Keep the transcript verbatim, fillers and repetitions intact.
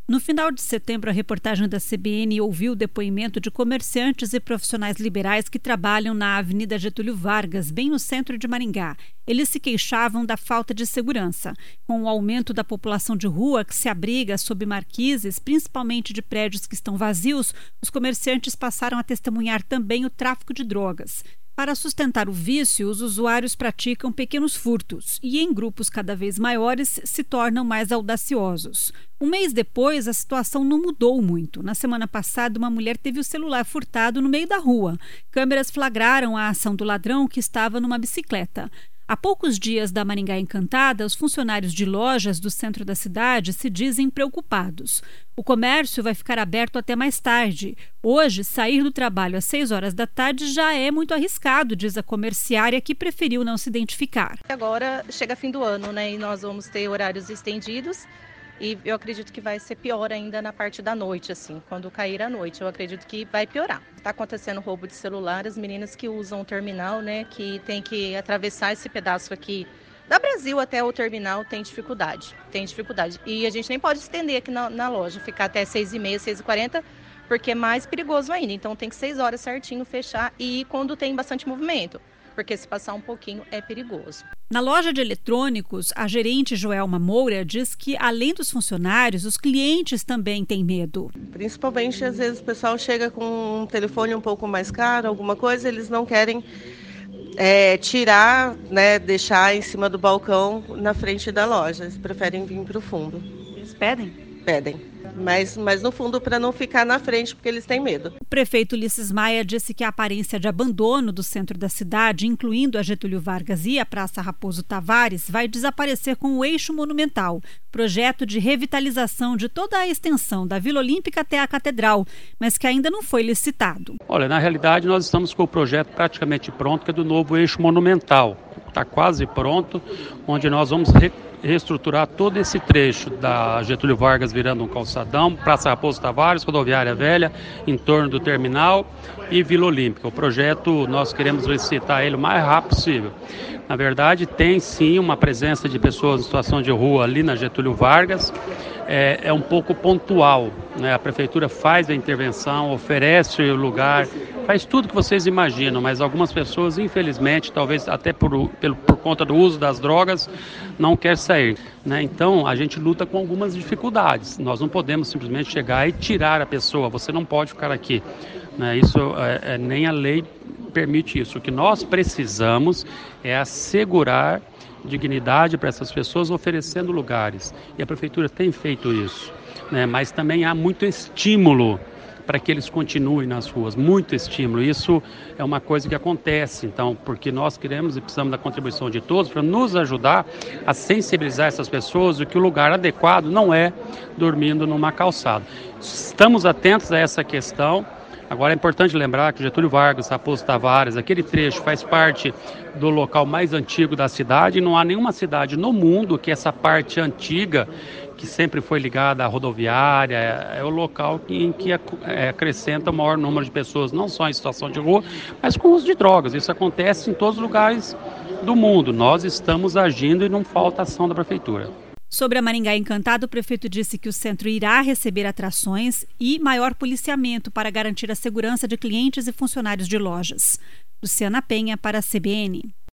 No final de setembro, a reportagem da C B N ouviu o depoimento de comerciantes e profissionais liberais que trabalham na Avenida Getúlio Vargas, bem no centro de Maringá. Eles se queixavam da falta de segurança. Com o aumento da população de rua que se abriga sob marquises, principalmente de prédios que estão vazios, os comerciantes passaram a testemunhar também o tráfico de drogas. Para sustentar o vício, os usuários praticam pequenos furtos e, em grupos cada vez maiores, se tornam mais audaciosos. Um mês depois, a situação não mudou muito. Na semana passada, uma mulher teve o celular furtado no meio da rua. Câmeras flagraram a ação do ladrão, que estava numa bicicleta. Há poucos dias da Maringá Encantada, os funcionários de lojas do centro da cidade se dizem preocupados. O comércio vai ficar aberto até mais tarde. Hoje, sair do trabalho às seis horas da tarde já é muito arriscado, diz a comerciária, que preferiu não se identificar. Agora chega fim do ano, né, e nós vamos ter horários estendidos. E eu acredito que vai ser pior ainda na parte da noite, assim, quando cair a noite. Eu acredito que vai piorar. Está acontecendo roubo de celular, as meninas que usam o terminal, né, que tem que atravessar esse pedaço aqui da Brasil até o terminal, tem dificuldade. Tem dificuldade. E a gente nem pode estender aqui na, na loja, ficar até seis e meia, seis e quarenta, porque é mais perigoso ainda. Então tem que seis horas certinho fechar e ir quando tem bastante movimento, porque se passar um pouquinho é perigoso. Na loja de eletrônicos, a gerente Joelma Moura diz que, além dos funcionários, os clientes também têm medo. Principalmente, às vezes, o pessoal chega com um telefone um pouco mais caro, alguma coisa, eles não querem é, tirar, né, deixar em cima do balcão na frente da loja. Eles preferem vir para o fundo. Eles pedem? Pedem. Mas, mas no fundo para não ficar na frente, porque eles têm medo. O prefeito Ulisses Maia disse que a aparência de abandono do centro da cidade, incluindo a Getúlio Vargas e a Praça Raposo Tavares, vai desaparecer com o Eixo Monumental, projeto de revitalização de toda a extensão da Vila Olímpica até a Catedral, mas que ainda não foi licitado. Olha, na realidade nós estamos com o projeto praticamente pronto, que é do novo Eixo Monumental. Está quase pronto, onde nós vamos re- reestruturar todo esse trecho da Getúlio Vargas virando um calçadão, Praça Raposo Tavares, Rodoviária Velha, em torno do terminal e Vila Olímpica. O projeto, nós queremos licitar ele o mais rápido possível. Na verdade, tem sim uma presença de pessoas em situação de rua ali na Getúlio Vargas, é, é um pouco pontual, né? A prefeitura faz a intervenção, oferece o lugar, faz tudo que vocês imaginam, mas algumas pessoas, infelizmente, talvez até por, pelo, por conta do uso das drogas, não quer sair, né? Então, a gente luta com algumas dificuldades. Nós não podemos simplesmente chegar e tirar a pessoa, você não pode ficar aqui, né? Isso é, é, nem a lei permite isso. O que nós precisamos é assegurar dignidade para essas pessoas, oferecendo lugares. E a prefeitura tem feito isso, né? Mas também há muito estímulo para que eles continuem nas ruas, muito estímulo. Isso é uma coisa que acontece, então, porque nós queremos e precisamos da contribuição de todos para nos ajudar a sensibilizar essas pessoas de que o lugar adequado não é dormindo numa calçada. Estamos atentos a essa questão. Agora é importante lembrar que Getúlio Vargas, Raposo Tavares, aquele trecho faz parte do local mais antigo da cidade, e não há nenhuma cidade no mundo que essa parte antiga, que sempre foi ligada à rodoviária, é o local em que acrescenta o maior número de pessoas, não só em situação de rua, mas com uso de drogas. Isso acontece em todos os lugares do mundo. Nós estamos agindo e não falta ação da prefeitura. Sobre a Maringá Encantada, o prefeito disse que o centro irá receber atrações e maior policiamento para garantir a segurança de clientes e funcionários de lojas. Luciana Penha, para a C B N.